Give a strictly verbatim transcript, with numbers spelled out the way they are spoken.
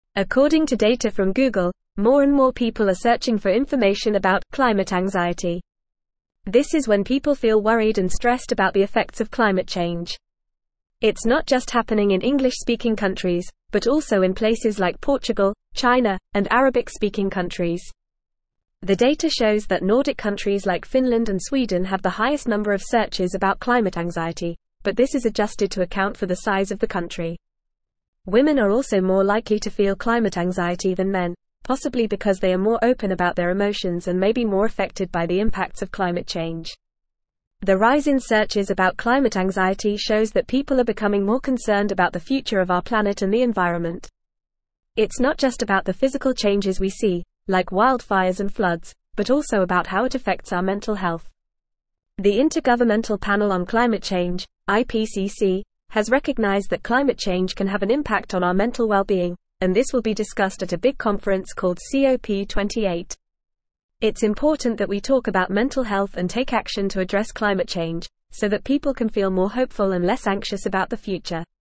According to data from Google, more and more people are searching for information about climate anxiety. This is when people feel worried and stressed about the effects of climate change. It's not just happening in English-speaking countries, but also in places like Portugal, China, and Arabic-speaking countries. The data shows that Nordic countries like Finland and Sweden have the highest number of searches about climate anxiety, but this is adjusted to account for the size of the country. Women are also more likely to feel climate anxiety than men, possibly because they are more open about their emotions and may be more affected by the impacts of climate change. The rise in searches about climate anxiety shows that people are becoming more concerned about the future of our planet and the environment. It's not just about the physical changes we see, like wildfires and floods, but also about how it affects our mental health. The Intergovernmental Panel on Climate Change, I P C C, has recognized that climate change can have an impact on our mental well-being, and this will be discussed at a big conference called COP twenty-eight. It's important that we talk about mental health and take action to address climate change, so that people can feel more hopeful and less anxious about the future.